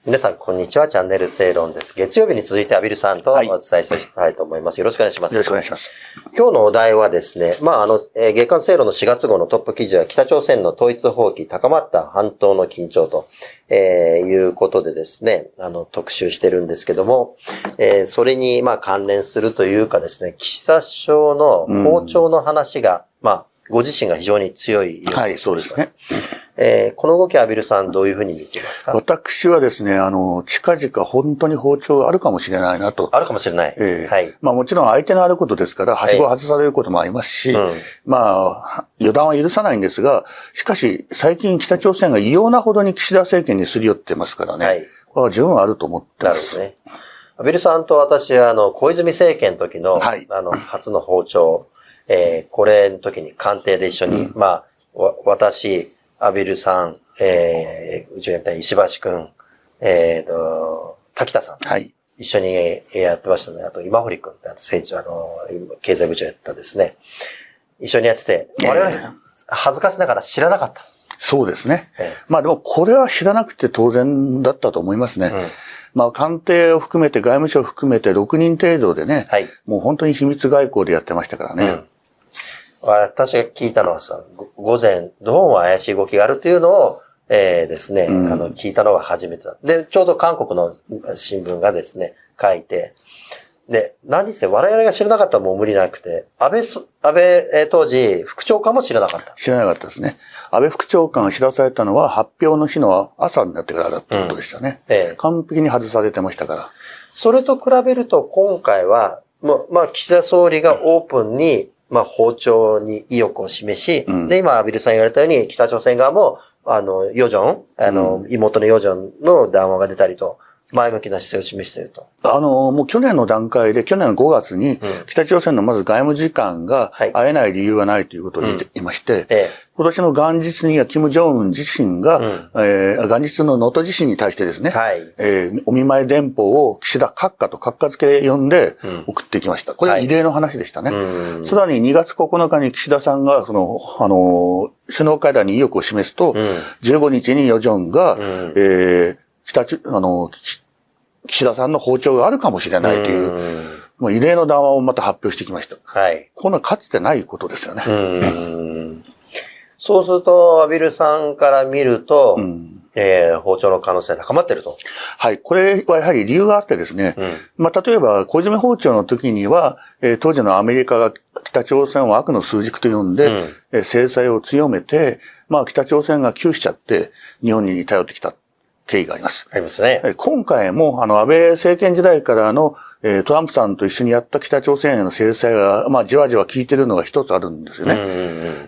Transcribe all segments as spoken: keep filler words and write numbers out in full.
皆さん、こんにちは。チャンネル正論です。月曜日に続いて、アビルさんとお伝えしたいと思います。よろしくお願いします。 よろしくお願いします。 今日のお題はですね、まあ、あの、えー、月刊正論のしがつ号のトップ記事は、北朝鮮の統一放棄高まった半島の緊張と、えー、いうことでですね、あの、特集してるんですけども、えー、それに、まあ、関連するというかですね、岸田首相の訪朝の話が、うん、まあ、ご自身が非常に強い。 はい、そうですね。 えー、この動きはアビルさんどういうふうに見ていますか？ 私はですね、あの、近々本当に訪朝があるかもしれないなと。 あるかもしれない。 えー、 はい。 まあもちろん相手のあることですから、はしごを外されることもありますし、はい、うん、まあ、予断は許さないんですが、しかし最近北朝鮮が異様なほどに岸田政権にすり寄ってますからね。はい。これは十分あると思ってます。 なるほどね。アビルさんと私はあの、小泉政権の時の、はい、あの、初の訪朝、えー、これの時に官邸で一緒に、うん、まあ、わ、私、アビルさん、えー、うちのやった石橋くん、えーと、滝田さん。はい。一緒にやってましたね。あと、今堀くんって、あと、政治、あの、経済部長やったですね。一緒にやってて、我々、恥ずかしながら知らなかった。 そうですね。えー、まあでも、これは知らなくて当然だったと思いますね。うん、まあ、官邸を含めて、外務省を含めてろくにん程度でね、はい、もう本当に秘密外交でやってましたからね。うん、 私が聞いたのはさ、午前、どうも怪しい動きがあるというのを、えー、ですね、うん、あの、聞いたのが初めてだ。で、ちょうど韓国の新聞がですね、書いて、で、何せ我々が知らなかったらもう無理なくて、安倍、安倍、えー、当時、副長官も知らなかった。 知らなかったですね。安倍副長官が知らされたのは発表の日の朝になってからだってことでしたね。うん、えー、完璧に外されてましたから。 それと比べると今回は、もう、まあ、岸田総理がオープンに、まあ、訪朝に意欲を示し、うん、で、今、アビルさん言われたように、北朝鮮側も、あの、ヨジョン、あの、うん、妹のヨジョンの談話が出たりと、前向きな姿勢を示していると。 あの、もう去年の段階で、去年のごがつに、北朝鮮のまず外務次官が会えない理由はないということを言っていまして、うんええ、今年の元日には金正恩自身が、うんえー、元日の能登地震に対してですね、はいえー、お見舞い電報を岸田閣下と閣下付けで呼んで送ってきました。これは異例の話でしたね。はい、さらににがつここのかに岸田さんが、その、あの、首脳会談に意欲を示すと、うん、じゅうごにちにヨジョンが、うんえー北ち、あの、岸田さんの訪朝があるかもしれないという、うもう異例の談話をまた発表してきました。はい。こんなかつてないことですよね。 うんそうすると、アビルさんから見ると、うんえー、訪朝の可能性が高まっていると。 はい。これはやはり理由があってですね。うん、まあ、例えば、小泉訪朝の時には、えー、当時のアメリカが北朝鮮を悪の枢軸と呼んで、うんえー、制裁を強めて、まあ、北朝鮮が窮しちゃって、日本に頼ってきた。経緯があります。 ありますね。 今回も、あの、安倍政権時代からの、えー、トランプさんと一緒にやった北朝鮮への制裁が、まあ、じわじわ効いてるのが一つあるんですよね。うんうんうん、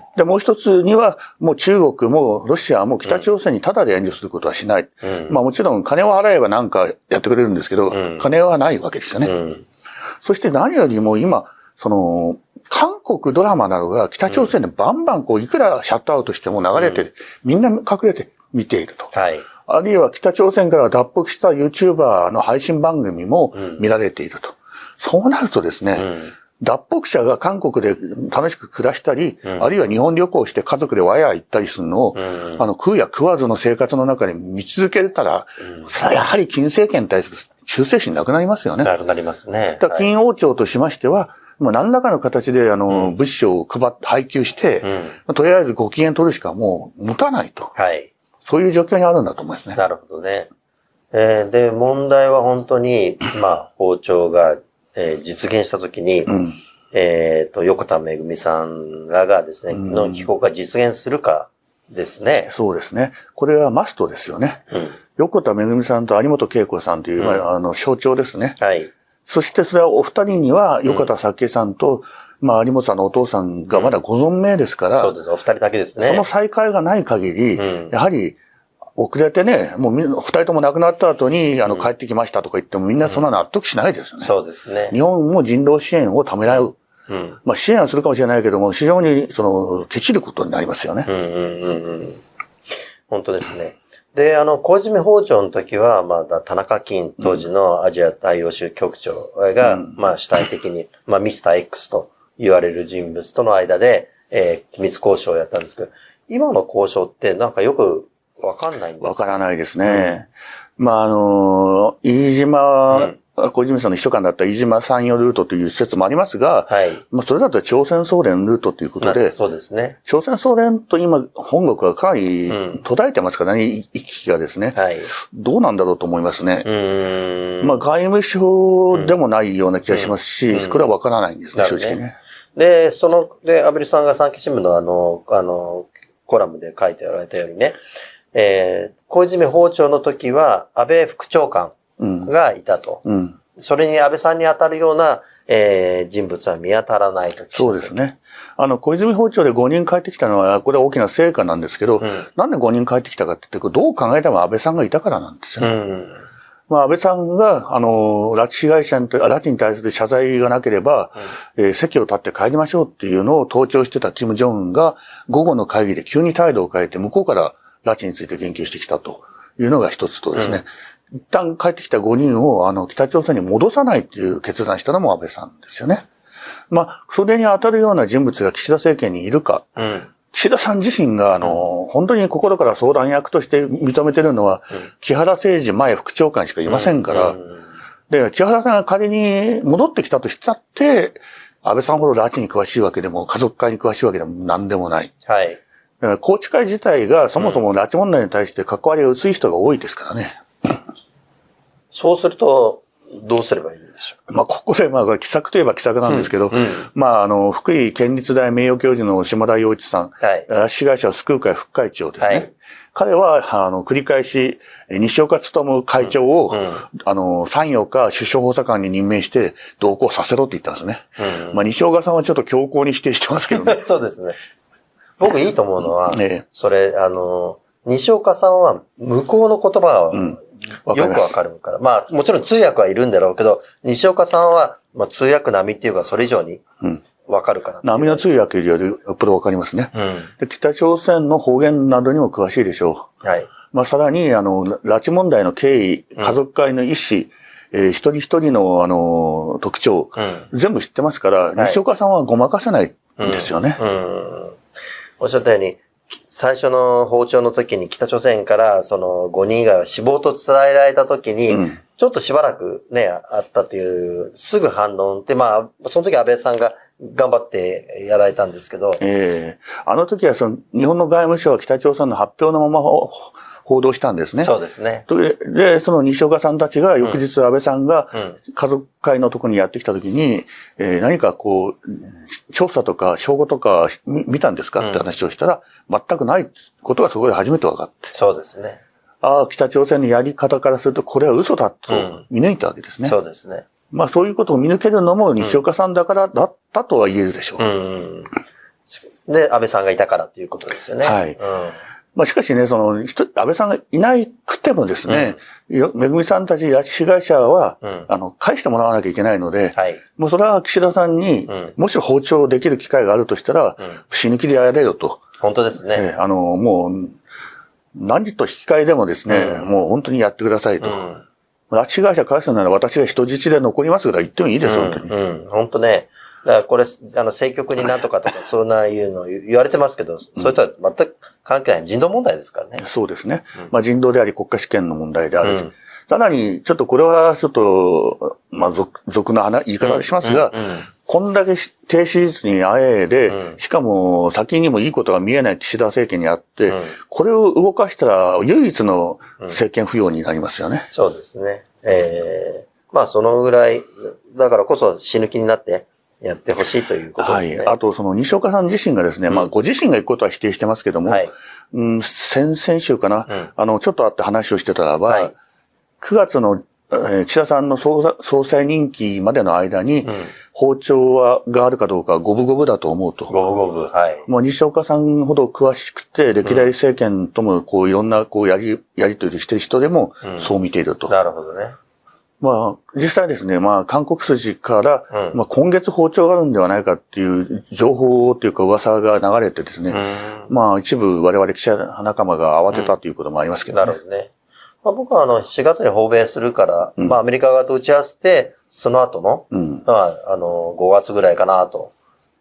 で、もう一つには、もう中国もロシアも北朝鮮にタダで援助することはしない。うん、まあ、もちろん金を払えばなんかやってくれるんですけど、うん、金はないわけですよね。うん、そして何よりも今、その、韓国ドラマなどが北朝鮮でバンバンこう、いくらシャットアウトしても流れて、うん、みんな隠れて見ていると。はい。あるいは北朝鮮から脱北した YouTuber の配信番組も見られていると。うん、そうなるとですね、うん、脱北者が韓国で楽しく暮らしたり、うん、あるいは日本旅行して家族でワイワイ行ったりするのを、うん、あの、食うや食わずの生活の中で見続けたら、うん、それはやはり金政権に対する忠誠心なくなりますよね。 なくなりますね。 だから金王朝としましては、もう何らかの形で、あの、うん、物資を配って、配給して、うん、とりあえずご機嫌取るしかもう持たないと。はい。そういう状況にあるんだと思いますね。 なるほどね。えー、で、問題は本当に、まあ、訪朝が、えー、実現したときに、うん、えっと、横田めぐみさんらがですね、うん、の帰国が実現するかですね。 そうですね。これはマストですよね。うん、横田めぐみさんと有本恵子さんという、うんまあ、あの、象徴ですね。はい。そしてそれはお二人には、横田早紀江さんと、うん、まあ、有本さんのお父さんがまだご存命ですから、 うん、そうです。お二人だけですね。 その再会がない限り、うん、やはり、遅れてね、もうみんな、二人とも亡くなった後に、あの、帰ってきましたとか言ってもみんなそんな納得しないですよね。うん、 そうですね。 日本も人道支援をためらう。うん、まあ、支援はするかもしれないけども、非常に、その、ケチることになりますよね。うんうんうんうん。本当ですね。で、あの、小泉訪朝の時は、まあ、田中金、当時のアジア大洋州局長が、うん、まあ、主体的に、まあ、ミスター X と言われる人物との間で、えー、機密交渉をやったんですけど、今の交渉ってなんかよくわかんないんですわからないですね。うん、まあ、あの、飯島、うん小泉さんの秘書官だった飯島山陽ルートという施設もありますが、はい、まあそれだと朝鮮総連ルートということで、 そうですね。 朝鮮総連と今本国はかなり途絶えてますからね、行き来がですね、はい。どうなんだろうと思いますね。うーんまあ外務省でもないような気がしますし、うん、これはわからないんですね、正直ね。 で、その、で、安倍さんが産経新聞のあの、あの、コラムで書いておられたようにね、えー、小泉訪朝の時は安倍副長官、がいたと、うんうん。それに安倍さんに当たるような、えー、人物は見当たらないと。 そうですね。あの、小泉訪朝でごにん帰ってきたのは、これは大きな成果なんですけど、うん、なんでごにん帰ってきたかって言って、どう考えても安倍さんがいたからなんですよね。うん、まあ、安倍さんが、あの、拉致被害者に、拉致に対する謝罪がなければ、うんえー、席を立って帰りましょうっていうのを盗聴してた金正恩が、午後の会議で急に態度を変えて、向こうから拉致について言及してきたというのが一つとですね、うん一旦帰ってきたごにんを、あの、北朝鮮に戻さないっていう決断したのも安倍さんですよね。まあ、それに当たるような人物が岸田政権にいるか。うん、岸田さん自身が、あの、うん、本当に心から相談役として認めてるのは、うん、木原誠二前副長官しかいませんから、うんうん、で、木原さんが仮に戻ってきたとしたって、安倍さんほど拉致に詳しいわけでも、家族会に詳しいわけでも何でもない。はい。宏池会自体がそもそも拉致問題に対して関わりが薄い人が多いですからね。 そうすると、どうすればいいんでしょうか。 まあ、ここで、まあ、奇策といえば奇策なんですけど、うんうん、まあ、あの、福井県立大名誉教授の島田洋一さん、はい、拉致被害者を救う会副会長ですね。はい、彼は、あの、繰り返し、西岡努会長を、うんうん、あの、さん、よっか首相補佐官に任命して、同行させろって言ったんですね。うんうん、まあ、西岡さんはちょっと強硬に否定してますけどね。 そうですね。僕いいと思うのは、ね、それ、あの、西岡さんは向こうの言葉は、うんよくわかるから。まあ、もちろん通訳はいるんだろうけど、西岡さんは、まあ、通訳並みっていうか、それ以上に、わかるから、うん。 並みの通訳よりよっぽどわかりますね、うん。で。北朝鮮の方言などにも詳しいでしょう。はい。まあ、さらに、あの、拉致問題の経緯、家族会の意思、うん、えー、一人一人の、あの、特徴、うん、全部知ってますから、はい、西岡さんはごまかせないんですよね。うん。うん、 おっしゃったように、最初の訪朝の時に北朝鮮からそのごにん以外は死亡と伝えられた時に、うん、ちょっとしばらくね、あったという、すぐ反論って、まあ、その時安倍さんが頑張ってやられたんですけど。 ええー、あの時はその日本の外務省は北朝鮮の発表のまま報道したんですね。 そうですね。 で、でその西岡さんたちが翌日安倍さんが家族会のところにやってきた時に、うんえー、何かこう、調査とか証拠とか見たんですかって話をしたら、うん、全くないことがそこで初めて分かって。 そうですね。 ああ、北朝鮮のやり方からするとこれは嘘だと見抜いたわけですね。 うん、そうですね。 まあそういうことを見抜けるのも西岡さんだからだったとは言えるでしょう。うんうん、で、安倍さんがいたからということですよね。はい。うんまあしかしね、その、安倍さんがいなくてもですね、うん、めぐみさんたち拉致被害者は、うん、あの、返してもらわなきゃいけないので、はい、もうそれは岸田さんに、うん、もし訪朝できる機会があるとしたら、うん、死ぬ気でやれよと。 本当ですね。 えー、あの、もう、何と引き換えでもですね、うん、もう本当にやってくださいと。うん、拉致被害者返すなら私が人質で残りますから言ってもいいです、うん、本当に。 うん、本当ね。だからこれ、あの、政局になんとかとか、そんないうの言われてますけど、うん、それとは全く関係ない人道問題ですからね。 そうですね。うん、まあ人道であり国家主権の問題である。うん、さらに、ちょっとこれはちょっと、まあ俗、俗な言い方しますが、うんうんうん、こんだけ低支持率にあえで、うん、しかも先にもいいことが見えない岸田政権にあって、うん、これを動かしたら唯一の政権浮揚になりますよね。 うん、そうですね。ええー、まあそのぐらい、だからこそ死ぬ気になって、やってほしいということですね。 はい。あと、その西岡さん自身がですね、うん、まあ、ご自身が行くことは否定してますけども、はい、うん、先々週かな、うん、あの、ちょっと会って話をしてたらば、はい、くがつの、えー、岸田さんの総、総裁任期までの間に、うん、訪朝は、があるかどうか五分五分だと思うと。 五分五分、はい。 もう西岡さんほど詳しくて、歴代政権とも、こう、いろんな、こう、やり、やりとりしてる人でも、そう見ていると。 うん、なるほどね。 まあ、実際ですね、まあ、韓国筋から、うん、まあ、今月訪朝があるんではないかっていう情報っていうか噂が流れてですね、うん、まあ、一部我々記者仲間が慌てたということもありますけどね。 うん、なるほどね。まあ、僕はあの、しがつに訪米するから、うん、まあ、アメリカ側と打ち合わせて、その後の、うん、まあ、あの、ごがつぐらいかなと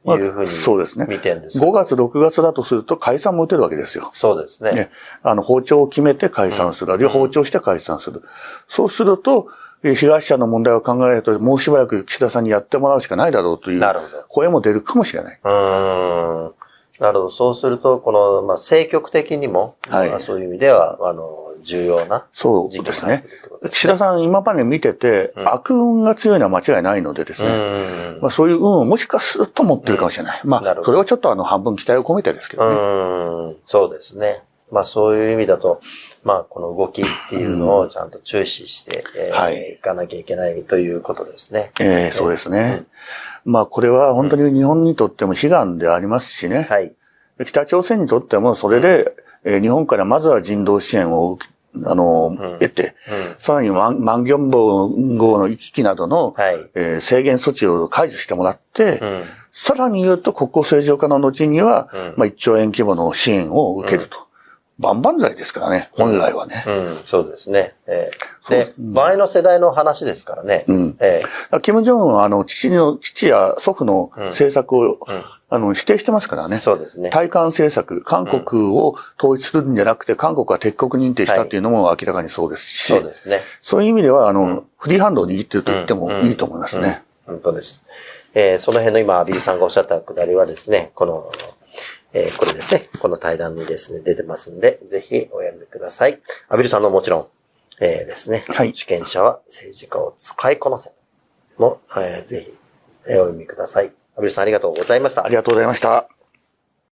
いうふうに、 そうですね。 見てるんですごがつ、ろくがつだとすると解散も打てるわけですよ。 そうですね。 ね。あの、訪朝を決めて解散する。あるいは訪朝して解散する。そうすると、被害者の問題を考えると、もうしばらく岸田さんにやってもらうしかないだろうという声も出るかもしれない。 うーん。なるほど。そうすると、この、まあ、政局的にも、はい、まあ、そういう意味では、あの、重要なそうですね。岸田さん今まで見てて、うん、悪運が強いのは間違いないのでですね。うんまあ、そういう運をもしかすると持ってるかもしれない。うん、まあ、それはちょっとあの、半分期待を込めてですけどね。 うんそうですね。まあそういう意味だと、まあこの動きっていうのをちゃんと注視して、うんえーはい、いかなきゃいけないということですね。 えー、そうですね。うん、まあこれは本当に日本にとっても悲願でありますしね。はい、北朝鮮にとってもそれで、うんえー、日本からまずは人道支援をあの、うん、得て、うん、さらにマン、マンギョンボウ号の行き来などの、はいえー、制限措置を解除してもらって、うん、さらに言うと国交正常化の後には、うんまあ、いっちょうえん規模の支援を受けると。うん万々歳ですからね、本来はね。 うん、うん、そうですね。えー、で、うん、前の世代の話ですからね。うん。えー、キム・ジョンウンは、あの、父の、父や祖父の政策を、うんうん、あの、否定してますからね。 そうですね。 対韓政策、韓国を統一するんじゃなくて、韓国は敵国認定したっていうのも明らかにそうですし。 はい、そうですね。 そういう意味では、あの、うん、フリーハンドを握ってると言ってもいいと思いますね。 うんうん、本当です。えー、その辺の今、アビルさんがおっしゃったくだりはですね、この、えー、これですね。この対談にですね、出てますんで、ぜひお読みください。アビルさんのもちろん、えー、ですね。はい。主権者は政治家を使いこなせ。も、えー、ぜひ、えー、お読みください。アビルさんありがとうございました。 ありがとうございました。